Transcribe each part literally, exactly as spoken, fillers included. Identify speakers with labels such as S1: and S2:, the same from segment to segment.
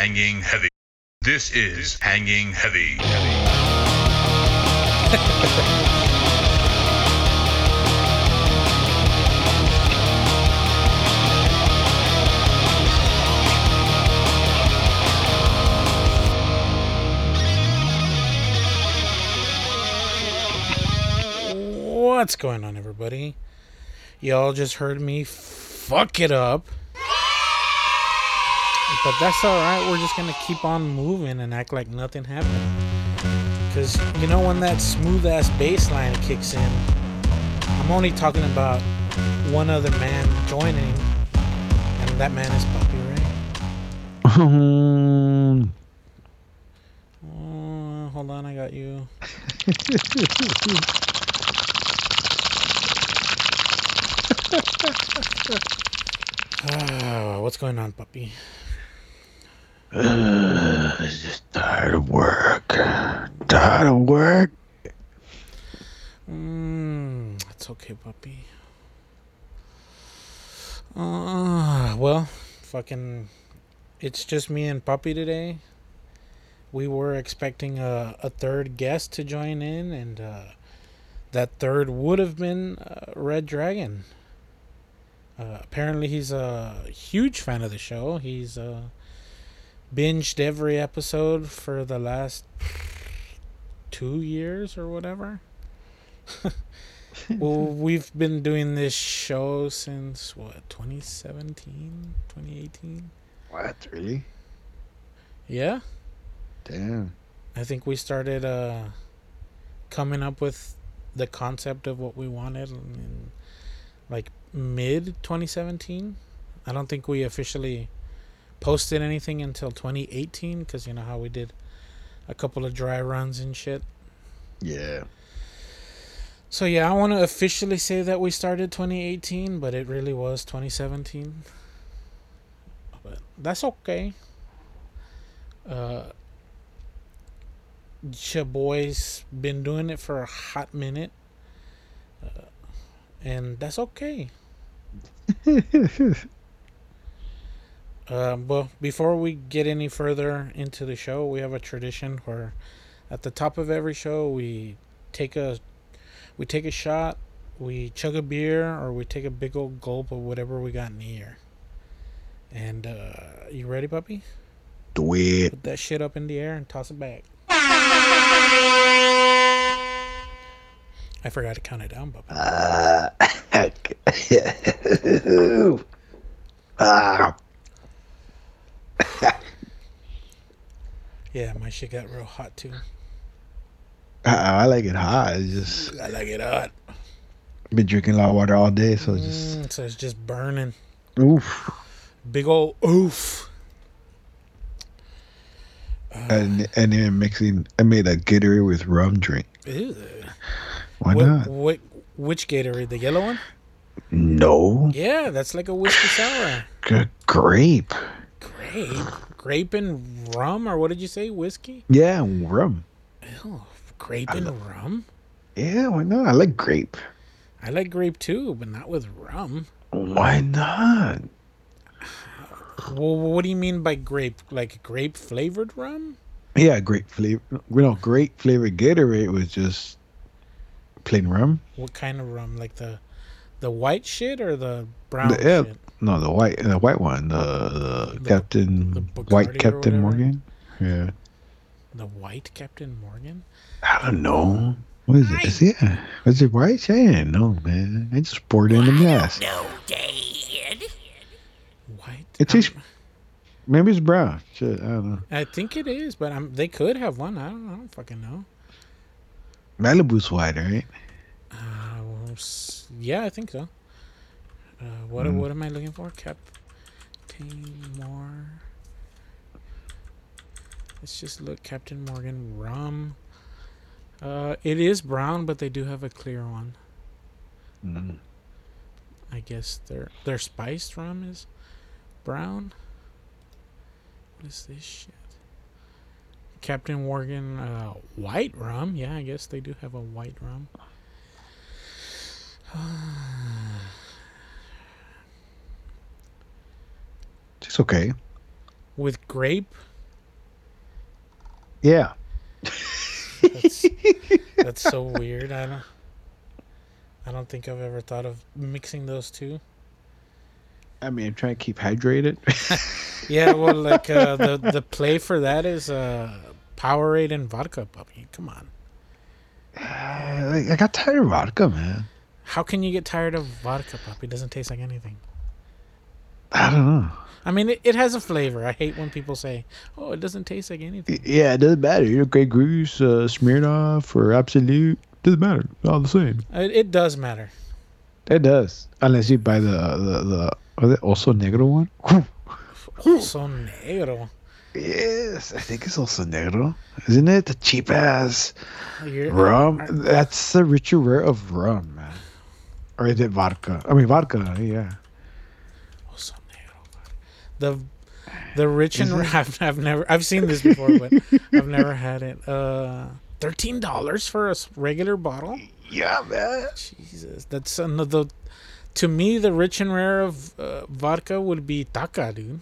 S1: Hanging Heavy. This is Hanging Heavy.
S2: What's going on, everybody? Y'all just heard me fuck it up. But that's alright, we're just gonna keep on moving and act like nothing happened. Because, you know, when that smooth ass bass line kicks in, I'm only talking about one other man joining, and that man is Puppy Ray. Oh, hold on, I got you. Oh, what's going on, Puppy?
S3: Uh, I'm just tired of work. Tired of work.
S2: Mm, it's okay, Puppy. Uh, well, fucking, it's just me and Puppy today. We were expecting a, a third guest to join in, and uh, that third would have been uh, Red Dragon. Uh, apparently, he's a huge fan of the show. He's uh, binged every episode for the last two years or whatever. Well, we've been doing this show since, what, twenty seventeen, twenty eighteen?
S3: What, really?
S2: Yeah.
S3: Damn.
S2: I think we started uh, coming up with the concept of what we wanted in, like, mid twenty seventeen. I don't think we officially posted anything until twenty eighteen, because you know how we did a couple of dry runs and shit.
S3: Yeah.
S2: So yeah, I want to officially say that we started twenty eighteen, but it really was twenty seventeen. But that's okay. Uh, your boy's been doing it for a hot minute, uh, and that's okay. Uh, but before we get any further into the show, we have a tradition where at the top of every show we take a we take a shot, we chug a beer, or we take a big old gulp of whatever we got in the air. And uh, you ready, Puppy?
S3: Do it.
S2: Put that shit up in the air and toss it back. I forgot to count it down, Puppy.
S3: Uh, ah.
S2: Yeah, my shit got real hot too.
S3: I, I like it hot. It's just
S2: I like it hot.
S3: been drinking a lot of water all day, so it's just
S2: Mm, so it's just burning.
S3: oof.
S2: Big old oof. Uh,
S3: And and then mixing, I made a Gatorade with rum drink.
S2: ew.
S3: Why
S2: What,
S3: not?
S2: what, which Gatorade? The yellow one?
S3: No.
S2: Yeah, that's like a whiskey sour.
S3: G- grape.
S2: Grape? Grape and rum? Or what did you say? Whiskey?
S3: Yeah, rum.
S2: Ew, grape and rum?
S3: Yeah, why not? I like grape.
S2: I like grape too, but not with rum.
S3: Why not?
S2: Well, what do you mean by grape? Like grape flavored rum?
S3: Yeah, grape flavor. You know, grape flavored Gatorade was just plain rum.
S2: What kind of rum? Like the the white shit or the brown
S3: The, yeah,
S2: shit?
S3: no, the white, the white one, the, the,
S2: The-
S3: Captain
S2: the Bacardi
S3: White
S2: or
S3: Captain
S2: whatever?
S3: Morgan. Yeah,
S2: The white Captain Morgan?
S3: I don't know. What is it? Is it? Yeah. Was it white? I didn't know, man. I just poured it in the glass.
S4: No, Dad.
S2: White?
S3: It tastes. Maybe it's brown. Shit, I don't know.
S2: I think it is, but I'm, they could have one. I don't, I don't fucking know.
S3: Malibu's white, right?
S2: Uh, well, s- yeah, I think so. Uh, what
S3: Mm.
S2: what am I looking for? Captain More. Let's just look. Captain Morgan rum. Uh, it is brown, but they do have a clear one.
S3: Mm.
S2: I guess their their spiced rum is brown. What is this shit? Captain Morgan uh, white rum. Yeah, I guess they do have a white rum.
S3: It's okay.
S2: With grape
S3: Yeah.
S2: That's that's so weird. I don't I don't think I've ever thought of mixing those two.
S3: I mean, I'm trying to keep hydrated.
S2: Yeah, well, like uh, the the play for that is uh, Powerade and vodka, puppy. Come on.
S3: I I got tired of vodka, man.
S2: How can you get tired of vodka, puppy? It doesn't taste like anything.
S3: I don't know.
S2: I mean, it, it has a flavor. I hate when people say, "Oh, it doesn't taste like anything."
S3: Yeah, it doesn't matter. You know, Grey Goose, uh, Smirnoff, or Absolute. Doesn't matter. It's all the same.
S2: It, it does matter.
S3: It does. Unless you buy the, the, the are they also Negro one?
S2: Also negro.
S3: Yes, I think it's also Negro. Isn't it? The cheap ass
S2: You're,
S3: rum.
S2: I-
S3: That's the richer rare of rum, man. Or is it vodka? I mean, vodka, yeah.
S2: Also negro. The the rich and
S3: Is it?
S2: I've, I've never I've seen this before, but I've never had it. Uh, thirteen dollars for a s- regular bottle.
S3: Yeah, man.
S2: Jesus, that's another. To me, the rich and rare of uh, vodka would be Taka, dude.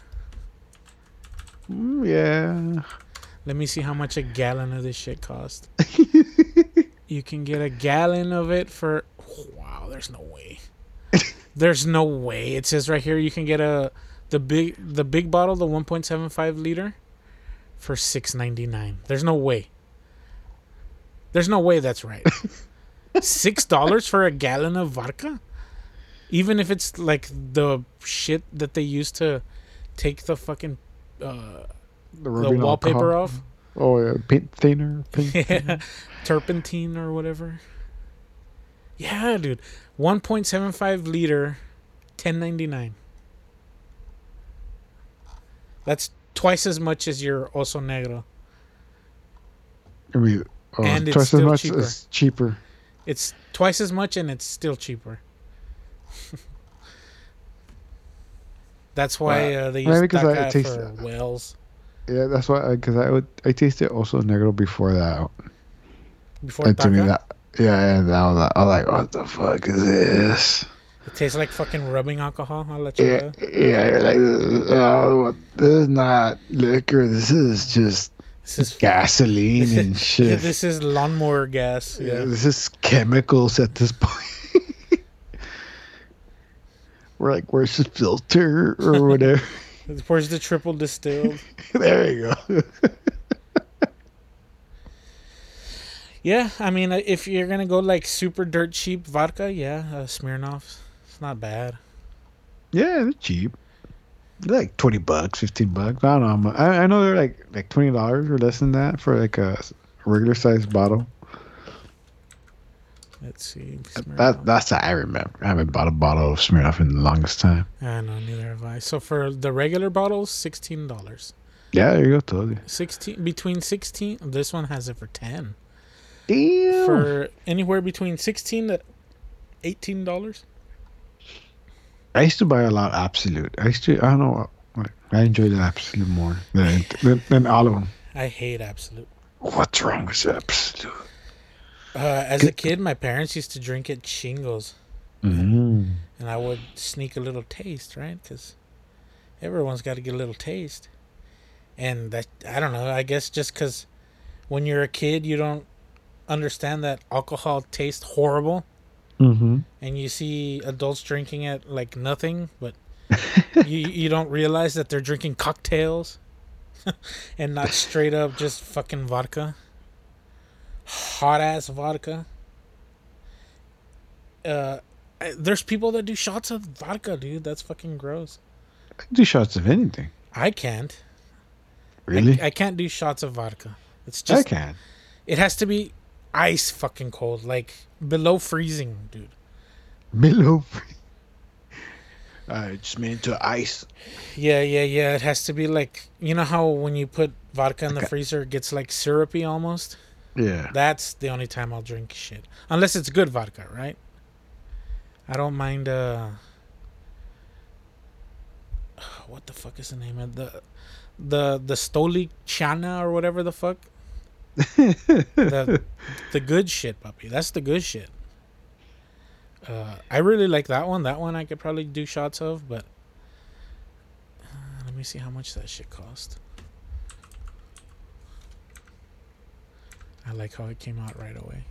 S3: Mm, yeah.
S2: Let me see how much a gallon of this shit cost. You can get a gallon of it for. Wow, there's no way. There's no way. It says right here you can get a the big the big bottle, the one point seven five liter, for six ninety nine. There's no way. There's no way that's right. Six dollars for a gallon of vodka, even if it's like the shit that they use to take the fucking uh, the
S3: rubbing
S2: wallpaper
S3: alcohol.
S2: off.
S3: Oh, yeah. Paint thinner. Paint
S2: Yeah, turpentine or whatever. Yeah, dude, one point seven five liter, ten ninety nine. That's twice as much as your Oso Negro.
S3: I mean, oh,
S2: And it's
S3: twice as
S2: still
S3: much
S2: cheaper.
S3: is cheaper.
S2: It's twice as much and it's still cheaper. That's why uh, they
S3: Well,
S2: use
S3: because I
S2: Taka
S3: taste-
S2: for wells.
S3: Yeah, that's why. Because I, would I tasted also Negro before that.
S2: Before
S3: And to me
S2: Taka,
S3: that yeah, and I was like, I was like, what the fuck is this?
S2: it tastes like fucking rubbing alcohol. I'll let you
S3: Yeah,
S2: know.
S3: yeah, you're like, oh, what- this is not liquor. This is just
S2: This is
S3: gasoline and shit.
S2: This is lawnmower gas.
S3: Yeah,
S2: Yeah.
S3: this is chemicals at this point. We're like, where's the filter or whatever?
S2: Where's the triple distilled?
S3: There you go.
S2: Yeah, I mean, uh, if you're gonna go like super dirt cheap vodka, yeah, uh, Smirnoff, it's not bad.
S3: Yeah, they're cheap. They're like twenty bucks, fifteen bucks. I don't know. how mu- I, I know they're like like twenty dollars or less than that for like a regular sized bottle.
S2: Let's see.
S3: That
S2: Smirnoff.
S3: that's how I remember. I haven't bought a bottle of Smirnoff in the longest time.
S2: I know, neither have I. So for the regular bottles, sixteen dollars.
S3: Yeah, there you go, totally.
S2: Sixteen between sixteen. This one has it for ten.
S3: Damn.
S2: For anywhere between sixteen to eighteen dollars.
S3: I used to buy a lot of Absolute. I used to. I don't know. Like, I enjoy the Absolute more than, than than all of them.
S2: I hate Absolute.
S3: What's wrong with Absolute?
S2: Uh, as a kid, my parents used to drink it shingles,
S3: Mm.
S2: and I would sneak a little taste, right? Because everyone's got to get a little taste. And that, I don't know. I guess just because when you're a kid, you don't understand that alcohol tastes horrible,
S3: Mm-hmm.
S2: and you see adults drinking it like nothing, but you you don't realize that they're drinking cocktails and not straight up just fucking vodka, hot ass vodka. Uh, I- there's people that do shots of vodka, dude. That's fucking gross.
S3: I can do shots of anything.
S2: I can't.
S3: Really?
S2: I, I can't do shots of vodka. It's
S3: I
S2: just
S3: can.
S2: it has to be ice fucking cold, like below freezing, dude.
S3: Below. I just made into ice.
S2: Yeah, yeah, yeah. It has to be like, you know how when you put vodka in the
S3: Okay.
S2: freezer, it gets like syrupy almost.
S3: Yeah.
S2: That's the only time I'll drink shit, unless it's good vodka, right? I don't mind. uh What the fuck is the name of the the the Stoli Chana or whatever the fuck? the the good shit, puppy. That's the good shit. Uh, I really like that one. That one I could probably do shots of, but uh, let me see how much that shit cost. I like how it came out right away.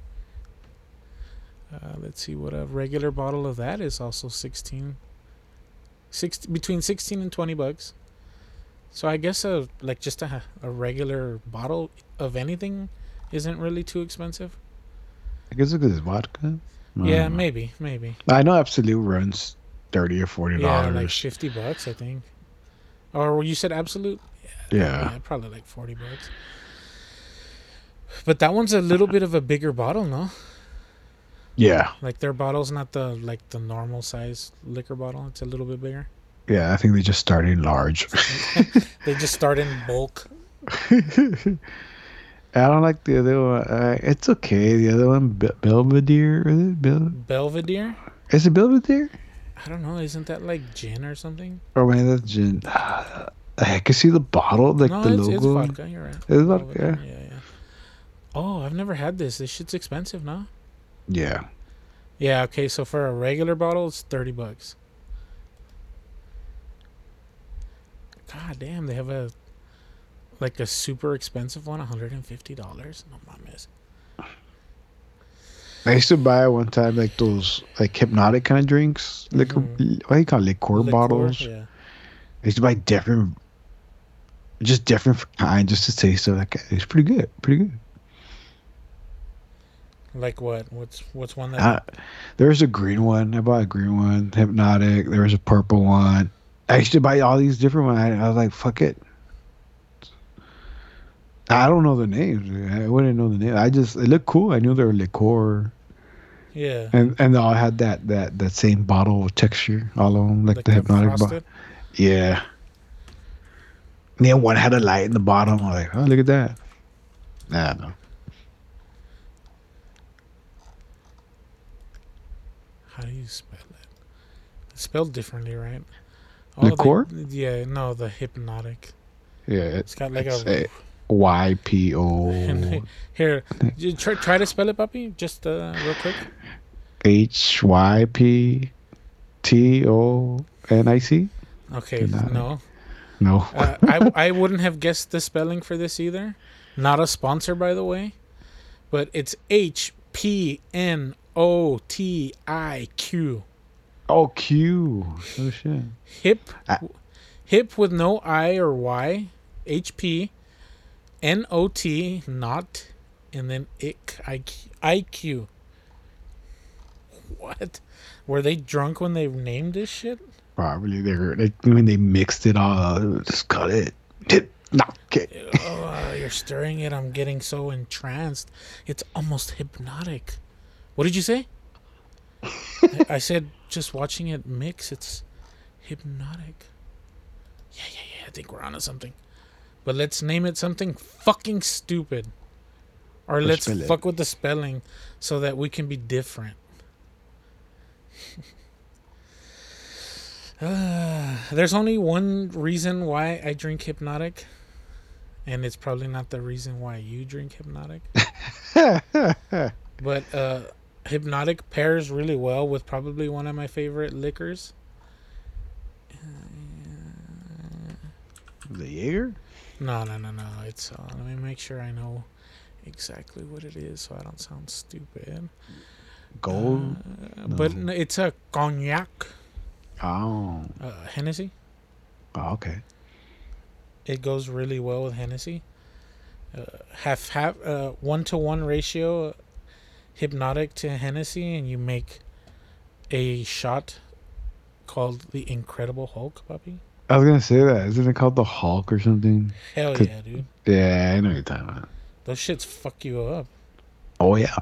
S2: Uh, let's see what a regular bottle of that is. Also sixteen, sixty, between sixteen and twenty bucks. So I guess a like just a a regular bottle of anything isn't really too expensive.
S3: I guess because it's vodka. I
S2: Yeah,
S3: don't know.
S2: maybe, maybe.
S3: I know Absolute runs thirty or forty
S2: Yeah,
S3: dollars.
S2: like fifty bucks, I think. Or you said Absolute?
S3: Yeah.
S2: Yeah, probably like forty bucks. But that one's a little bit of a bigger bottle, no?
S3: Yeah.
S2: Like their bottle's not the like the normal size liquor bottle. It's a little bit bigger.
S3: Yeah, I think they just started large.
S2: They just start in bulk.
S3: I don't like the other one. Uh, it's okay. The other one, Be- Belvedere. Is it Bel-
S2: Belvedere?
S3: Is it Belvedere?
S2: I don't know. Isn't that like gin or something?
S3: Or maybe that's gin. Uh, I can see the bottle, like
S2: no,
S3: the
S2: it's, it's
S3: logo.
S2: vodka. You're right.
S3: It's vodka,
S2: Belvedere, yeah, yeah. Oh, I've never had this. This shit's expensive, no?
S3: Yeah.
S2: Yeah. Okay. So for a regular bottle, it's thirty bucks. God damn, they have a like a super expensive one, one hundred and fifty dollars. No mames.
S3: I used to buy one time like those like hypnotic kind of drinks, liquor.
S2: Mhm.
S3: What do you call it? Liqueur,
S2: Liqueur,
S3: bottles.
S2: Yeah.
S3: I used to buy different, just different kind, just to taste it. Like it's pretty good, pretty good.
S2: Like what? What's what's one that?
S3: Uh, there was a green one. I bought a green one, hypnotic. There was a purple one. I used to buy all these different ones. I, I was like, fuck it. I don't know the names. I wouldn't know the name. I just it looked cool. I knew they were liqueur,
S2: yeah.
S3: and and they all had that that that same bottle texture, all of them, like,
S2: Like
S3: the
S2: the
S3: hypnotic bottle.
S2: frosted?
S3: Yeah. And then one had a light in the bottom. I'm like, oh, look at that. Nah, no.
S2: How do you spell it? It's spelled differently, right?
S3: Liqueur?
S2: The, yeah, no, the hypnotic.
S3: Yeah,
S2: It's got like
S3: it's
S2: a.
S3: Y P O
S2: Here, you try try to spell it, puppy. Just uh, real quick.
S3: H Y P T O N I C.
S2: Okay,
S3: Hypnotic.
S2: no.
S3: No.
S2: Uh, I I wouldn't have guessed the spelling for this either. Not a sponsor, by the way. But it's H P N O T I Q.
S3: Oh, Q. Oh shit.
S2: Hip,
S3: Ah.
S2: hip with no I or Y. H P N O T not, and then ick I Q. I Q. What? Were they drunk when they named this shit?
S3: Probably they were. They, I mean, they mixed it all. Just cut it. Hit. Knock it.
S2: Oh, uh, you're stirring it. I'm getting so entranced. It's almost hypnotic. What did you say? I, I said just watching it mix. It's hypnotic. Yeah, yeah, yeah. I think we're onto something. But let's name it something fucking stupid. Or let's
S3: spell it.
S2: fuck with the spelling so that we can be different. uh, there's only one reason why I drink hypnotic. And it's probably not the reason why you drink hypnotic. But uh, hypnotic pairs really well with probably one of my favorite liquors.
S3: The Jaeger?
S2: No, no, no, no. It's uh, let me make sure I know exactly what it is so I don't sound stupid.
S3: Gold?
S2: Uh, But
S3: No.
S2: n- it's a cognac,
S3: Oh.
S2: uh, Hennessy.
S3: Oh, okay.
S2: It goes really well with Hennessy. Uh, half half uh, one to one ratio, uh, hypnotic to Hennessy, and you make a shot called the Incredible Hulk, puppy.
S3: I was gonna say that. Isn't it called the Hulk or something?
S2: Hell
S3: Could-
S2: yeah, dude.
S3: Yeah, I know what you're talking about.
S2: Those shits fuck you up.
S3: Oh yeah.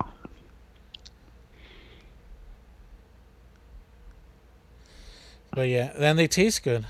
S2: But yeah, then they taste good.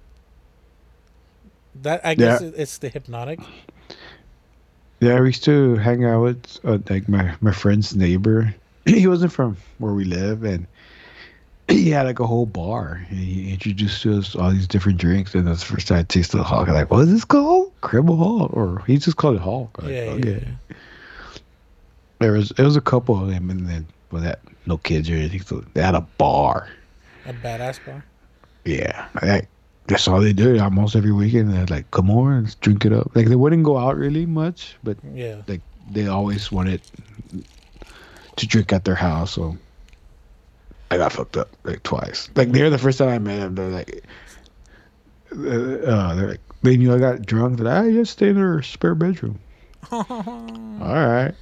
S2: That I guess
S3: Yeah.
S2: it- it's the hypnotic.
S3: Yeah, we used to hang out with uh, like my my friend's neighbor. He wasn't from where we live, and he had like a whole bar. And he introduced to us all these different drinks, and that's the first time I tasted the Hulk. I'm like, what is this called? Cribble Hulk, or he just called it Hulk. I'm like,
S2: Yeah, yeah,
S3: okay.
S2: yeah.
S3: There was it was a couple of them, and then well, that no kids or anything. So they had a bar.
S2: A badass bar.
S3: Yeah, like, that's all they did almost every weekend. They'd like, come on, let's drink it up. Like they wouldn't go out really much, but
S2: Yeah.
S3: like they always wanted to drink at their house, so I got fucked up like twice. Like they're the first time I met them, they're like, uh, they're like, they knew I got drunk. That I just stay in their spare bedroom. All right.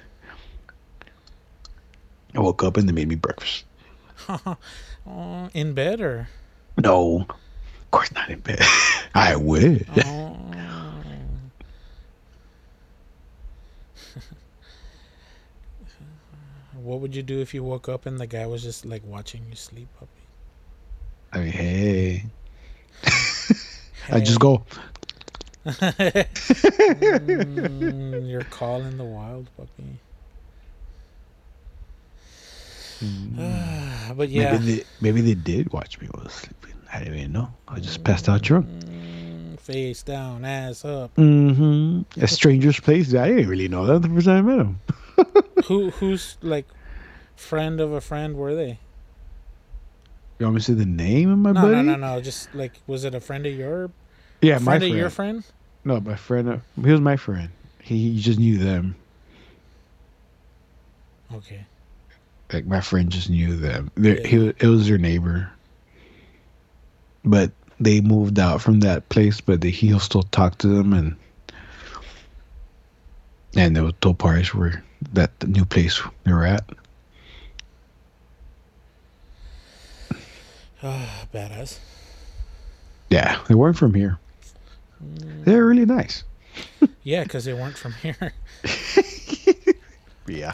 S3: I woke up and they made me breakfast.
S2: Oh, in bed or?
S3: No, of course not in bed. I would.
S2: Oh. What would you do if you woke up and the guy was just like watching you sleep, puppy?
S3: I mean, hey.
S2: Hey.
S3: I just go.
S2: mm, you're calling the wild, puppy.
S3: Mm.
S2: But yeah.
S3: Maybe they, maybe they did watch me while I was sleeping. I didn't even know. I just passed out drunk.
S2: Mm, face down, ass up.
S3: Mm-hmm. A stranger's place. I didn't really know that the first time I met him.
S2: Who who's like friend of a friend were they?
S3: You want me to say the name of my
S2: no,
S3: buddy?
S2: No, no, no, Just like, was it a friend of your?
S3: Yeah,
S2: friend
S3: my
S2: of
S3: friend.
S2: your friend?
S3: No, my friend. Uh, he was my friend. He, he just knew them.
S2: Okay.
S3: Like my friend just knew them. Yeah. He it was their neighbor. But they moved out from that place, but they, he'll still talk to them, and and there were two parties where that the new place they were at.
S2: Ah, badass.
S3: Yeah, they weren't from here. Mm. They're really nice.
S2: Yeah, because they weren't from here.
S3: Yeah.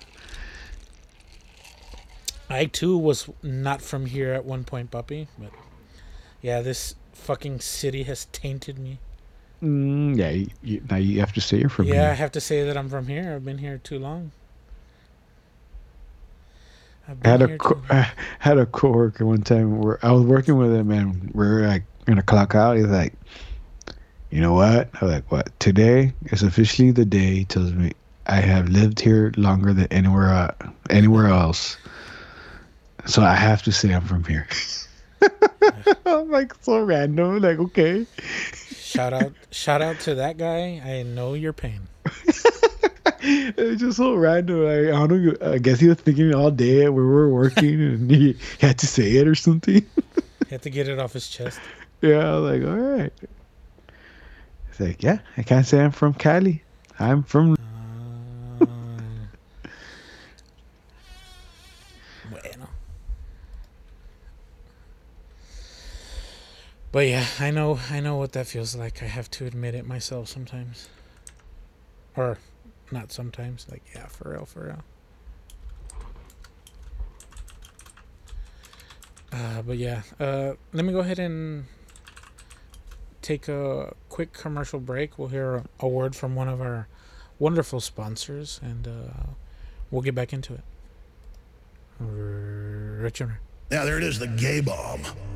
S2: I too was not from here at one point, puppy. But yeah, this fucking city has tainted me.
S3: Mm, yeah, you, you, now you have to say you're from
S2: yeah,
S3: here.
S2: Yeah, I have to say that I'm from here. I've been here too long.
S3: I've been I had a co- I had a coworker one time where I was working with him, and we we're like gonna clock out. He's like, "You know what?" I was like, "What? Today is officially the day." He tells me I have lived here longer than anywhere uh, anywhere else, so I have to say I'm from here. I'm like so random. Like, okay.
S2: Shout out, shout out to that guy. I know your pain.
S3: It's just so random. Like, I don't know. I guess he was thinking all day where we were working, and he had to say it or something.
S2: He had to get it off his chest.
S3: Yeah, I was like, all right. It's like, yeah, I can't say I'm from Cali. I'm from.
S2: Uh, bueno. But yeah, I know, I know what that feels like. I have to admit it myself sometimes, or not sometimes. Like, yeah, for real, for real. Uh, but yeah, uh, let me go ahead and take a quick commercial break. We'll hear a, a word from one of our wonderful sponsors, and uh, we'll get back into it. Richard.
S4: Yeah, there it is, the gay bomb.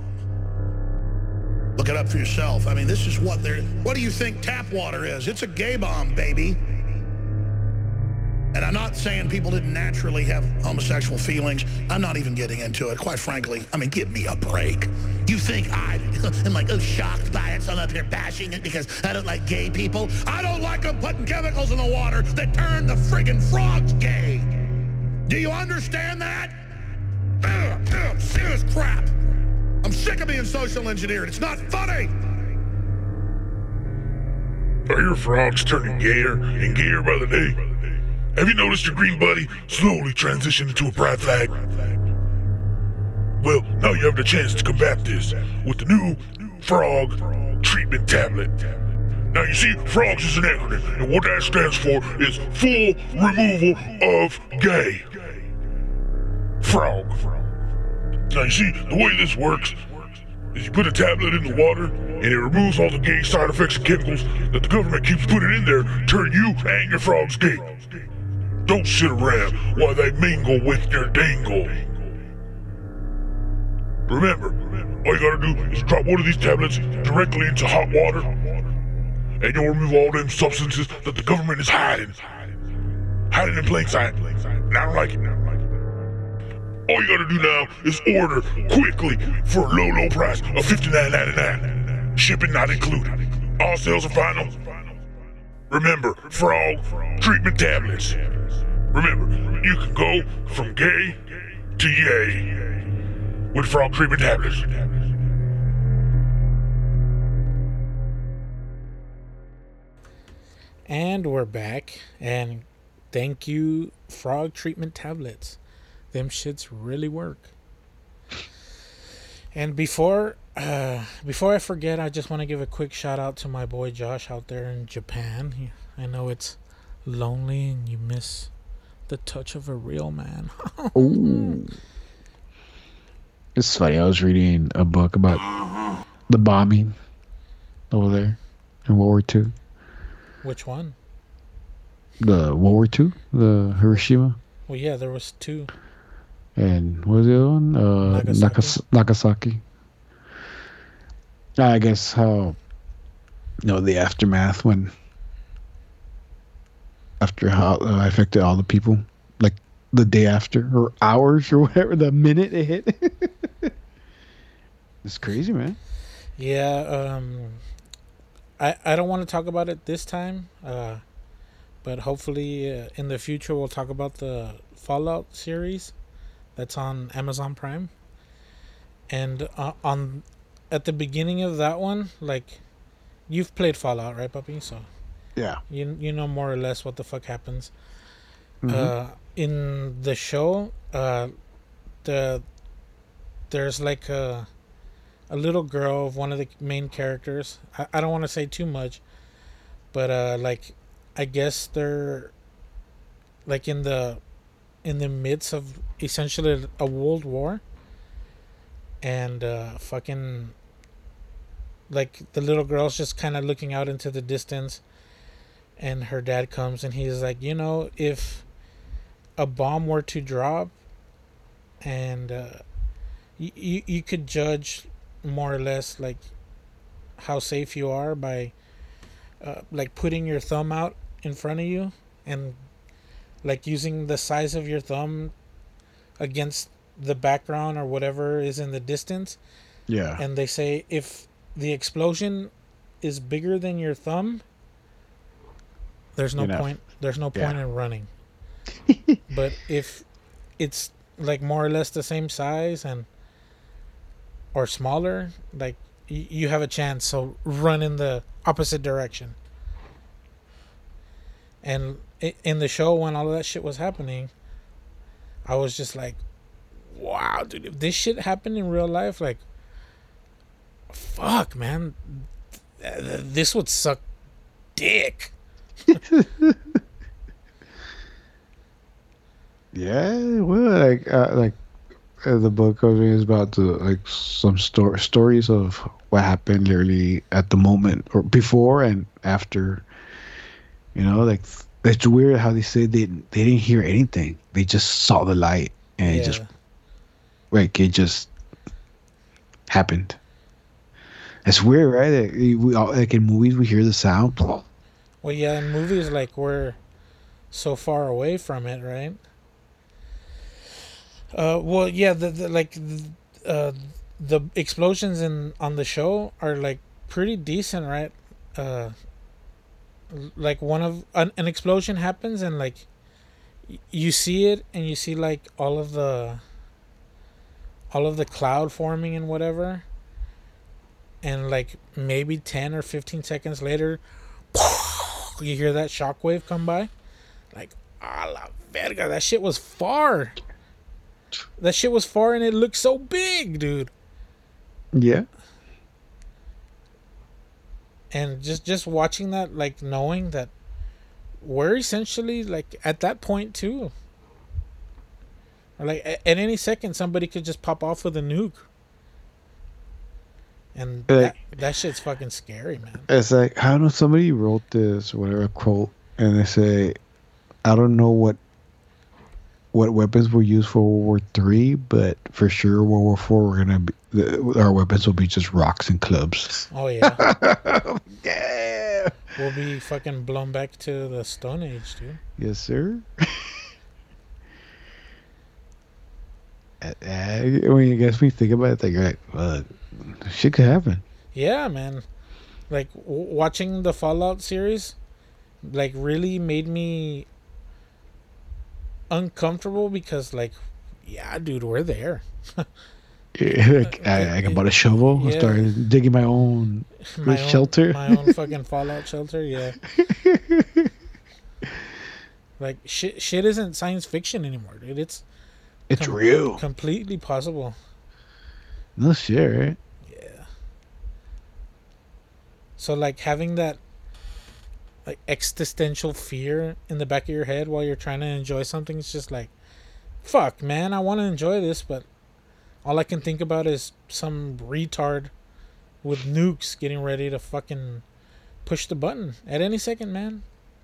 S4: Look it up for yourself. I mean, this is what they're... What do you think tap water is? It's a gay bomb, baby. And I'm not saying people didn't naturally have homosexual feelings. I'm not even getting into it, quite frankly. I mean, give me a break. You think I am like, oh, shocked by it, so I'm up here bashing it because I don't like gay people? I don't like them putting chemicals in the water that turn the friggin' frogs gay. Do you understand that? Ugh, ugh, serious crap. I'm sick of being social engineered. It's not funny.
S5: Are your frogs turning gayer and gayer by the day? Have you noticed your green buddy slowly transition into a pride flag? Well, now you have the chance to combat this with the new frog treatment tablet. Now you see, frogs is an acronym, and what that stands for is full removal of gay. Frog. Now you see, the way this works is you put a tablet in the water, and it removes all the gay side effects and chemicals that the government keeps putting in there, turn you and your frogs gay. Don't sit around while they mingle with their dangle. Remember, all you gotta do is drop one of these tablets directly into hot water, and you'll remove all them substances that the government is hiding. Hiding in plain sight. And I don't like it. All you gotta do now is order quickly for a low, low price of fifty-nine ninety-nine. Shipping not included. All sales are final. Remember, frog treatment tablets. Remember, you can go from gay to yay with frog treatment tablets.
S2: And we're back. And thank you, frog treatment tablets. Them shits really work. And before uh, before I forget, I just want to give a quick shout out to my boy Josh out there in Japan. He, I know it's lonely and you miss the touch of a real man.
S3: Ooh. It's funny. I was reading a book about the bombing over there in World War Two.
S2: Which one?
S3: The World War Two, the Hiroshima.
S2: Well, yeah, there was two.
S3: And what was the other one? Uh,
S2: Nagasaki.
S3: Nagas- Nagasaki. I guess how, you know, the aftermath when, after how uh, affected all the people, like the day after or hours or whatever, the minute it hit. It's crazy, man.
S2: Yeah, um, I I don't want to talk about it this time, uh, but hopefully uh, in the future we'll talk about the Fallout series that's on Amazon Prime. And uh, on at the beginning of that one, like, you've played Fallout, right, puppy? So
S3: Yeah.
S2: you you know more or less what the fuck happens.
S3: Mhm.
S2: Uh, in the show, uh, the there's like a a little girl of one of the main characters. I, I don't want to say too much, but uh, like, I guess they're like in the in the midst of essentially a world war, and uh, fucking like the little girl's just kind of looking out into the distance, and her dad comes and he's like, you know, if a bomb were to drop, and uh, you, you you could judge more or less like how safe you are by uh, like putting your thumb out in front of you and like using the size of your thumb against the background or whatever is in the distance.
S3: Yeah.
S2: And they say if the explosion is bigger than your thumb, there's no
S3: Enough.
S2: point there's no point
S3: Yeah.
S2: in running. But if it's like more or less the same size and or smaller, like y- you have a chance, so run in the opposite direction. And i- in the show when all of that shit was happening, I was just like, wow, dude, if this shit happened in real life, like, fuck, man, th- th- this would suck dick.
S3: Yeah, well, like, uh, like uh, the book of it is about the like some sto- stories of what happened literally at the moment or before and after. You know, like it's weird how they say they they didn't hear anything; they just saw the light and it
S2: Yeah.
S3: just like it just happened. It's weird, right? Like, we all, like in movies, we hear the sound.
S2: Well, yeah, in movies, like, we're so far away from it, right? Uh, well, yeah, the, the like, the, uh, the explosions in on the show are like pretty decent, right? Uh, l- like one of an, an explosion happens and like y- you see it and you see like all of the all of the cloud forming and whatever, and like maybe ten or fifteen seconds later, you hear that shockwave come by, like, a la verga, that shit was far. That shit was far and it looked so big, dude.
S3: Yeah,
S2: And just just watching that, like, knowing that we're essentially like at that point too. Or like a- at any second somebody could just pop off with a nuke. And that,
S3: Like-
S2: that shit's fucking scary, man.
S3: it's like I don't know. Somebody wrote this whatever quote, and they say, "I don't know what what weapons were used for World War Three, but for sure World War Four, we're gonna be the, our weapons will be just rocks and clubs."
S2: Oh yeah.
S3: Yeah.
S2: We'll be fucking blown back to the Stone Age, dude.
S3: Yes, sir. Uh, uh, when you guess when you think about it, like, you're like, uh, shit could happen.
S2: Yeah, man. Like w- watching the Fallout series, like really made me uncomfortable because like, yeah, dude, we're there.
S3: Yeah, like, I, I bought a shovel.
S2: Yeah.
S3: I started digging my own
S2: my
S3: shelter.
S2: own, my own fucking fallout shelter. Yeah. Like shit, shit isn't science fiction anymore, dude. It's
S3: It's
S2: com-
S3: real.
S2: completely possible.
S3: No shit, right?
S2: Yeah. So like having that like existential fear in the back of your head while you're trying to enjoy something, it's just like, fuck, man, I want to enjoy this, but all I can think about is some retard with nukes getting ready to fucking push the button at any second, man.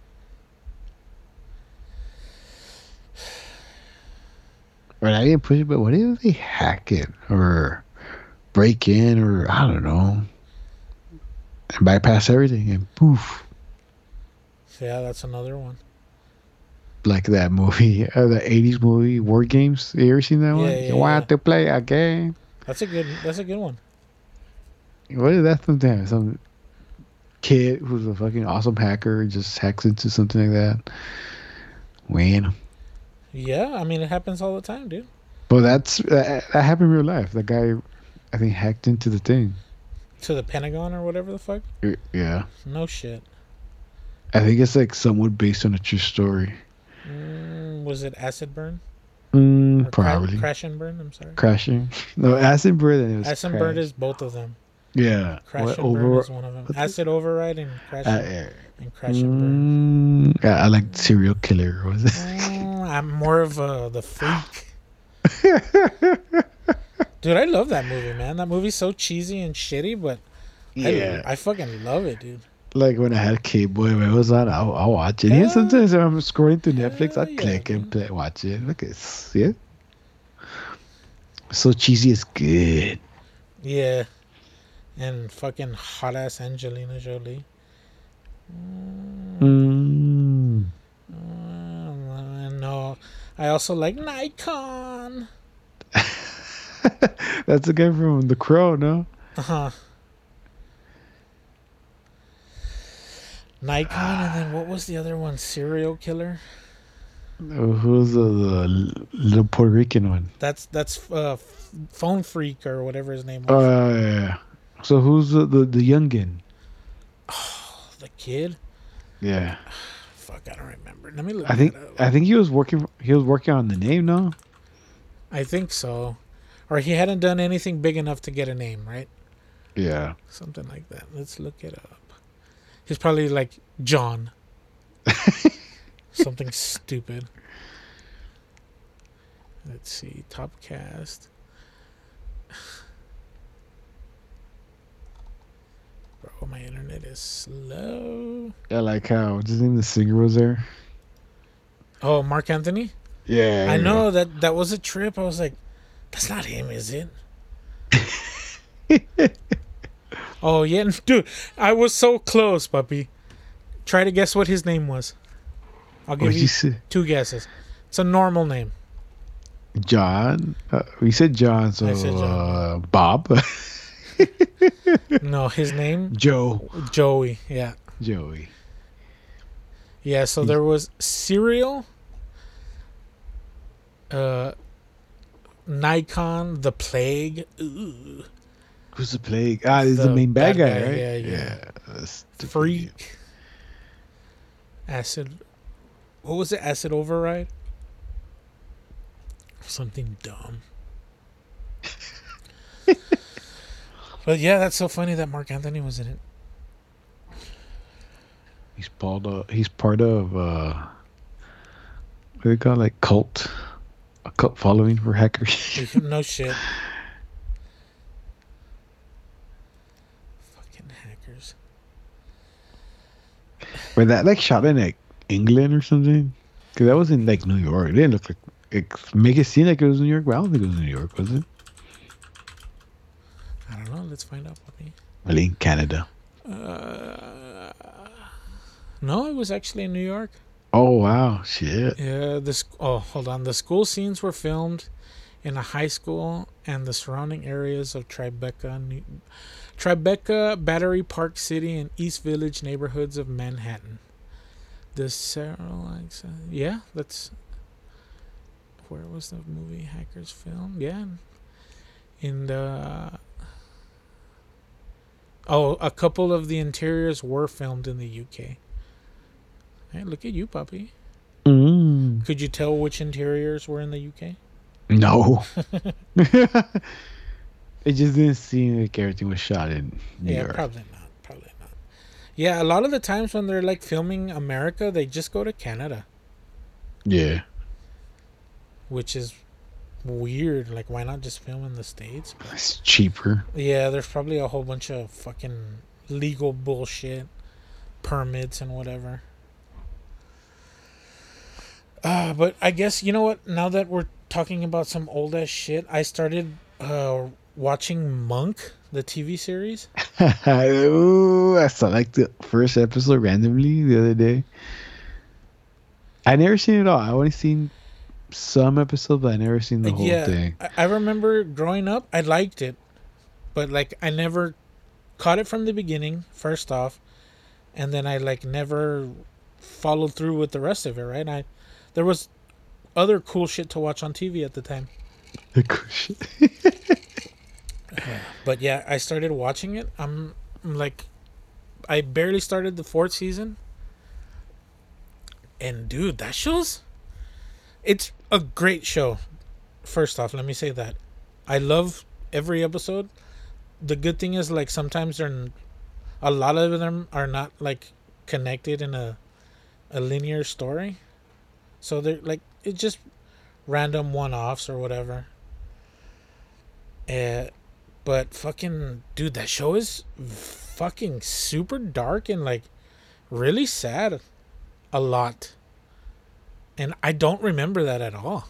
S3: Or not even push it, but what if they hack it or break in or I don't know, and bypass everything and poof,
S2: Yeah, that's another one.
S3: like that movie, uh, the eighties movie, War Games. You ever seen that one?
S2: Yeah, yeah,
S3: you want
S2: yeah.
S3: to play a game?
S2: That's a good. That's a good one.
S3: What is that? Something some kid who's a fucking awesome hacker just hacks into something like that. Win.
S2: Yeah, I mean it happens all the time, dude.
S3: But that's that, that happened in real life. The guy, I think, hacked into the thing.
S2: To the Pentagon or whatever the fuck.
S3: Yeah,
S2: No shit.
S3: I think it's like somewhat based on a true story.
S2: Mm, was it acid burn?
S3: Mm,
S2: Or cra-
S3: probably
S2: crash and burn. I'm sorry.
S3: crashing. No, acid burn. And it was
S2: Acid burn
S3: crash.
S2: is both of them.
S3: Yeah.
S2: Crash
S3: What,
S2: and burn
S3: over-
S2: is one of them. Acid override and crash
S3: uh,
S2: and,
S3: yeah.
S2: and crash and burn.
S3: Mm, yeah, I like serial killer. Was it?
S2: Mm, I'm more of uh, the freak. Dude, I love that movie, man. That movie's so cheesy and shitty, but
S3: Yeah.
S2: I, I fucking love it, dude.
S3: Like when I had cable, if it was on, I'll, I'll watch it. Yeah,
S2: Hell-
S3: sometimes when I'm scrolling through Netflix, I'll
S2: hell
S3: click
S2: yeah,
S3: and play, watch it. Look at this. See it? So cheesy is good.
S2: Yeah. And fucking hot ass Angelina Jolie.
S3: Mm.
S2: Uh, no. I also like Nikon.
S3: That's the guy from The Crow, no?
S2: Uh-huh. Nikon, and then what was the other one? Serial killer?
S3: Who's the, the little Puerto Rican one?
S2: That's that's uh, F- Phone Freak or whatever his name
S3: Oh,
S2: was.
S3: yeah, yeah, yeah. So who's the, the, the youngin?
S2: The kid?
S3: Yeah.
S2: Fuck, I don't remember. Let me look
S3: I think
S2: that up.
S3: I think he was working he was working on the name, no?
S2: I think so. Or he hadn't done anything big enough to get a name, right?
S3: Yeah.
S2: Something like that. Let's look it up. He's probably like John. Something stupid. Let's see. Top cast. Bro, my internet is slow.
S3: I like how what's his name, the singer was there.
S2: Oh, Mark Anthony?
S3: Yeah.
S2: I know that that was a trip. I was like, that's not him, is it? Oh, yeah. Dude, I was so close, puppy. Try to guess what his name was. I'll give
S3: What'd
S2: you
S3: you say?
S2: two guesses. It's a normal name.
S3: John. Uh, we said John, so
S2: I said John.
S3: Uh, Bob.
S2: No, his name?
S3: Joe.
S2: Joey. Yeah.
S3: Joey.
S2: Yeah, so there was Serial, uh, Nikon, The Plague, ooh,
S3: Who's the plague? Ah, this is
S2: The
S3: the main bad,
S2: bad
S3: guy,
S2: guy,
S3: right?
S2: yeah, yeah.
S3: that's the
S2: Freak, Acid. What was it? Acid Override? Something dumb. But yeah, that's so funny that Mark Anthony was in it.
S3: He's part of. He's part of. Uh, what do they call it? Like cult, a cult following for hackers.
S2: No shit. Fucking hackers.
S3: Were that like shot in like England or something? Because that was in like New York. It didn't look like it make it seem like it was New York, but I don't think it was New York, was it?
S2: I don't know. Let's find out, puppy.
S3: Well, in Canada.
S2: Uh, no, it was actually in New York.
S3: Oh wow, shit.
S2: Yeah, this. Oh, hold on. The school scenes were filmed in a high school and the surrounding areas of Tribeca, New, Tribeca, Battery Park City, and East Village neighborhoods of Manhattan. The Sarah likes. Uh, yeah, that's. Where was the movie Hackers filmed? Yeah, in the. Oh, a couple of the interiors were filmed in the U K. Hey, look at you, puppy.
S3: Mm.
S2: Could you tell which interiors were in the U K?
S3: No. It just didn't seem like everything was shot in New
S2: Yeah,
S3: York.
S2: probably not. Probably not. Yeah, a lot of the times when they're like filming America, they just go to Canada,
S3: Yeah.
S2: which is weird. Like, why not just film in the States?
S3: It's cheaper.
S2: Yeah, there's probably a whole bunch of fucking legal bullshit, permits and whatever. Uh, but I guess, you know what? Now that we're talking about some old ass shit, I started uh, watching Monk, the T V series.
S3: Ooh, I saw like the first episode randomly the other day. I never seen it all. I only seen some episodes, but I never seen the whole
S2: yeah,
S3: thing.
S2: I, I remember growing up, I liked it, but like I never caught it from the beginning. First off, and then I like never followed through with the rest of it. Right? I there was other cool shit to watch on T V at the time. But yeah, I started watching it. I'm, I'm like, I barely started the fourth season, and dude, that show's. It's a great show. First off, let me say that I love every episode. The good thing is, like, sometimes they're n- a lot of them are not like connected in a a linear story, so they're like it's just random one-offs or whatever. Uh, but fucking dude, that show is fucking super dark and like really sad, a lot. And I don't remember that at all.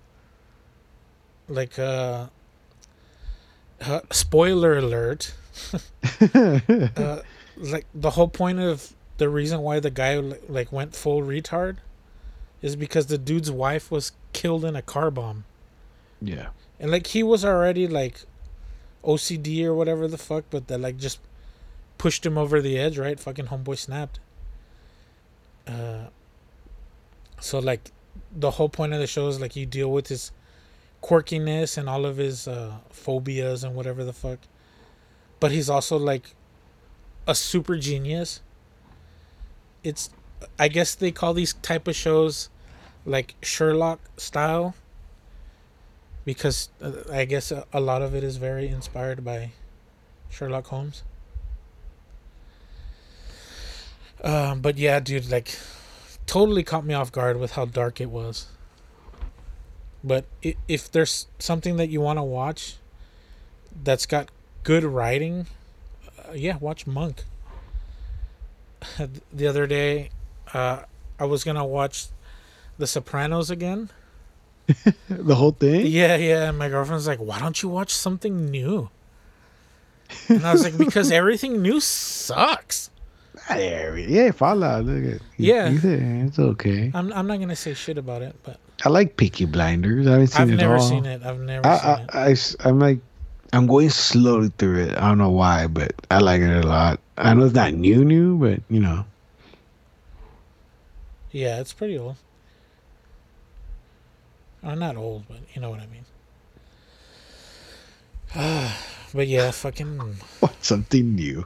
S2: Like, uh, uh spoiler alert. uh, like the whole point of the reason why the guy like went full retard is because the dude's wife was killed in a car bomb.
S3: Yeah.
S2: And like he was already like O C D or whatever the fuck, but that like just pushed him over the edge, right? Fucking homeboy snapped. Uh, so like the whole point of the show is like you deal with his quirkiness and all of his uh, phobias and whatever the fuck. But he's also like a super genius. It's, I guess they call these type of shows like Sherlock style, because uh, I guess a, a lot of it is very inspired by Sherlock Holmes. Um, but yeah, dude, like, totally caught me off guard with how dark it was. But i- if there's something that you want to watch that's got good writing, uh, yeah, watch Monk. The other day, uh, I was gonna watch The Sopranos again.
S3: The whole thing?
S2: Yeah, yeah. And my girlfriend's like, "Why don't you watch something new?" And I was like, "Because everything new sucks."
S3: Yeah, yeah, Fallout. Look at
S2: Yeah.
S3: you there, it's okay.
S2: I'm I'm not gonna say shit about it, but
S3: I like Peaky Blinders. I haven't seen
S2: I've
S3: it
S2: never
S3: all.
S2: seen it. I've never
S3: I,
S2: seen
S3: I,
S2: it.
S3: I, s- I'm like, I'm going slowly through it. I don't know why, but I like it a lot. I know it's not new, new, but you know.
S2: Yeah, it's pretty old. Oh, not old, but you know what I mean. But yeah, fucking
S3: What's something new?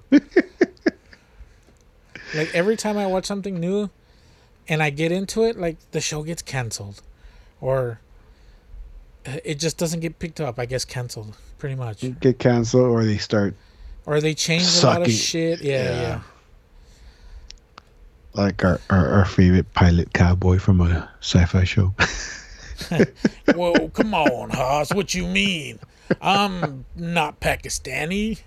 S2: like every time I watch something new and I get into it, like the show gets canceled, or uh, it just doesn't get picked up. I guess canceled, pretty much,
S3: Get canceled, or they start
S2: or they change a lot of
S3: Sucking.
S2: shit. Yeah,
S3: Yeah.
S2: yeah.
S3: like our, our, our favorite pilot cowboy from a sci-fi show.
S2: Whoa, come on, Haas. What you mean? I'm not Pakistani.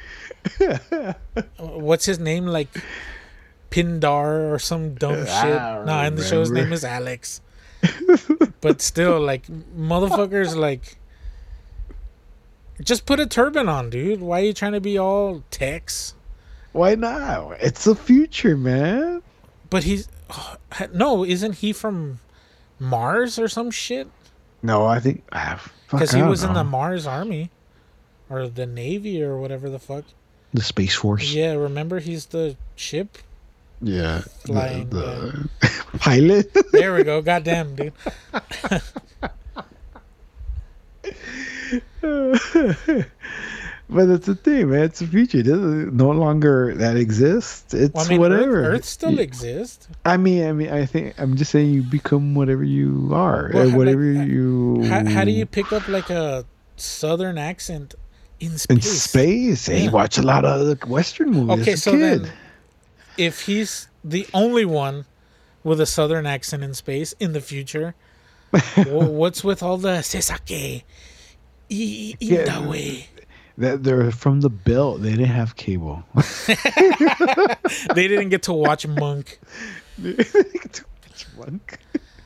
S2: What's his name? Like Pindar or some dumb
S3: I
S2: shit.
S3: don't
S2: No, and the show's
S3: remember.
S2: name is Alex. But still, like, motherfuckers, like, just put a turban on, dude. Why are you trying to be all Tex?
S3: Why not? It's the future, man.
S2: But he's no, isn't he from Mars or some shit?
S3: No, I think ah, fuck,
S2: Because
S3: I
S2: he
S3: don't
S2: was in the
S3: know.
S2: Mars Army or the Navy or whatever the fuck.
S3: the Space Force.
S2: Yeah, remember he's the ship
S3: Yeah.
S2: Flying
S3: The, the pilot.
S2: There we go. Goddamn, dude.
S3: But that's the thing, man. It's the future. It doesn't no longer that exists. It's
S2: Well, I mean,
S3: whatever.
S2: Earth, Earth still
S3: You-
S2: exists.
S3: I mean, I mean, I think I'm just saying you become whatever you are,
S2: Well,
S3: uh,
S2: how-
S3: whatever
S2: like,
S3: you.
S2: How, how do you pick up like a southern accent in
S3: in
S2: space?
S3: space? Hey,
S2: Yeah.
S3: you watch a lot of like, Western movies.
S2: Okay,
S3: as a
S2: so
S3: kid.
S2: then, if he's the only one with a southern accent in space in the future, wh- what's with all the sesake, I- I-
S3: Yeah.
S2: indawe?
S3: that they're from the belt. They didn't have cable.
S2: They didn't get to watch Monk.
S3: Drunk.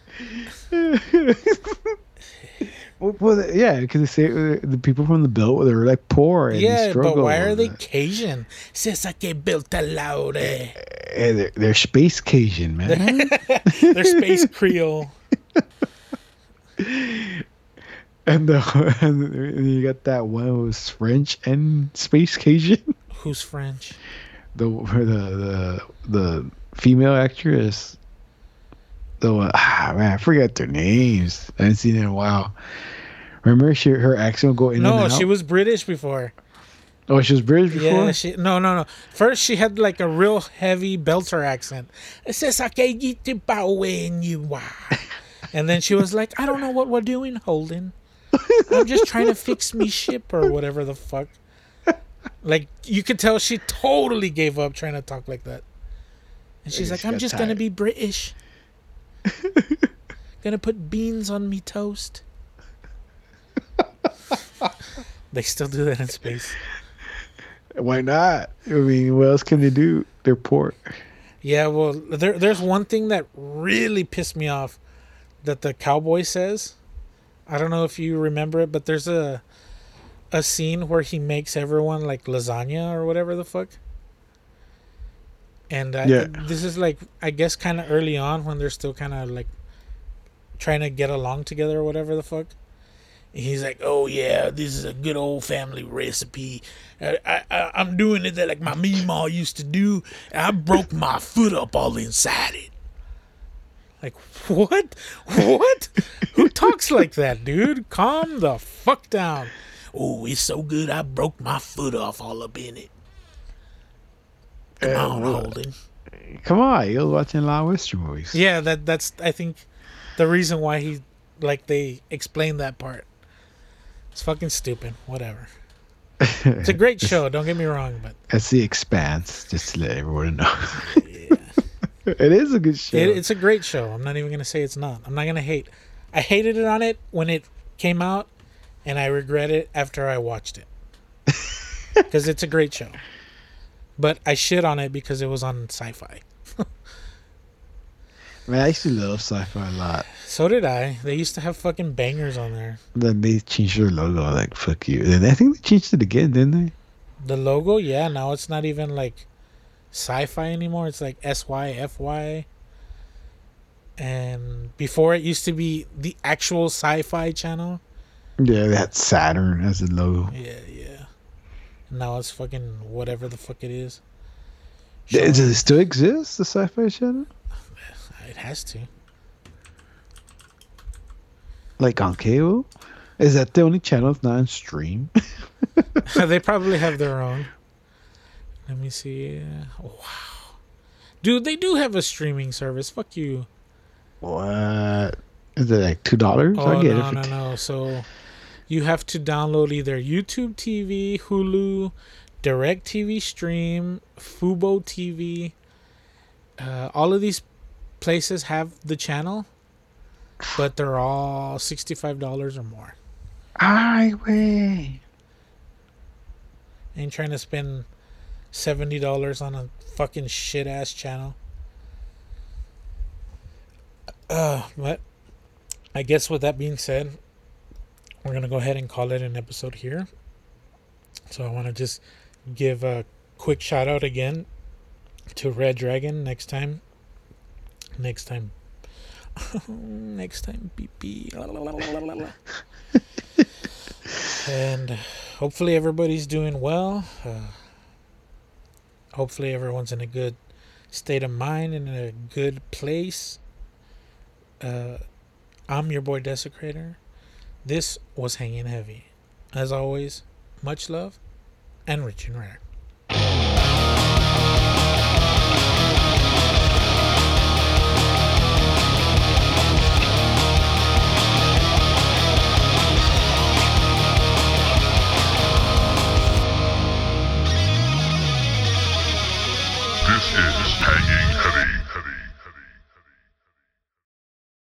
S3: well, well, yeah, because they say uh, the people from the belt they were like poor and they
S2: Yeah, but
S3: struggled.
S2: why are they Cajun? Sesake built a loud.
S3: Eh, they're, they're space Cajun, man.
S2: They're space Creole.
S3: and the and you got that one who was French and space Cajun.
S2: Who's French?
S3: The the the the female actress. The one, ah man, I forget their names. I haven't seen it in a while. Remember, she her accent would go in and
S2: No,
S3: out.
S2: she was British before.
S3: Oh, she was British before.
S2: Yeah, she no no no. First she had like a real heavy belter accent. And then she was like, I don't know what we're doing, Holden. I'm just trying to fix me ship or whatever the fuck. Like you could tell she totally gave up trying to talk like that. And she's
S3: Maybe
S2: like,
S3: she
S2: I'm
S3: got
S2: just gonna
S3: tired.
S2: be British. Gonna put beans on me toast. They still do that in space.
S3: Why not? I mean, what else can they do? They're poor.
S2: Yeah, well, there, there's one thing that really pissed me off that the cowboy says. I don't know if you remember it, but there's a a scene where he makes everyone like lasagna or whatever the fuck. And I,
S3: Yeah.
S2: this is like, I guess, kind of early on when they're still kind of like trying to get along together or whatever the fuck. And he's like, "Oh yeah, this is a good old family recipe. I, I, I- I'm doing it that like my meemaw used to do. And I broke my foot up all inside it." Like, what? What? Who talks like that, dude? Calm the fuck down. Oh, it's so good I broke my foot off all up in it. Come
S3: Yeah,
S2: on,
S3: well,
S2: Holden.
S3: Come on, you're watching a lot of Western movies.
S2: Yeah, that that's I think the reason why he like they explained that part. It's fucking stupid. Whatever. It's a great show, don't get me wrong, but
S3: That's The Expanse, just to let everyone know. It is a good show.
S2: it, it's a great show. I'm not even gonna say it's not. I'm not gonna hate. I hated it on it when it came out, and I regret it after I watched it. Because it's a great show. But I shit on it because it was on Sci-Fi.
S3: Man, I used to love sci-fi a lot.
S2: So did I. They used to have fucking bangers on there.
S3: Then they changed their logo, like fuck you. And I think they changed it again, didn't they?
S2: The logo, yeah, now it's not even like Sci-Fi anymore. It's like S Y F Y. And before it used to be the actual Sci-Fi channel.
S3: Yeah, they had Saturn as a logo.
S2: Yeah, yeah. Now it's fucking whatever the fuck it is.
S3: Does does it still exist, the Sci-Fi channel?
S2: It has to.
S3: Like on cable? Is that the only channel that's not on stream?
S2: They probably have their own. Let me see. Wow. Dude, they do have a streaming service. Fuck you.
S3: What? Is it like two dollars?
S2: Oh,
S3: I get
S2: no,
S3: it.
S2: no,
S3: For
S2: no. So you have to download either YouTube T V, Hulu, DirecTV Stream, Fubo T V. Uh, all of these places have the channel, but they're all sixty-five dollars or more.
S3: Ay, way.
S2: Ain't trying to spend seventy dollars on a fucking shit ass channel. Uh, but I guess with that being said, we're gonna go ahead and call it an episode here. So I want to just give a quick shout out again to Red Dragon next time. Next time. Next time, B P. And hopefully everybody's doing well. Uh, hopefully everyone's in a good state of mind and in a good place. Uh, I'm your boy Desecrator. This was Hanging Heavy. As always, much love and rich and rare.
S1: This is Hanging Heavy.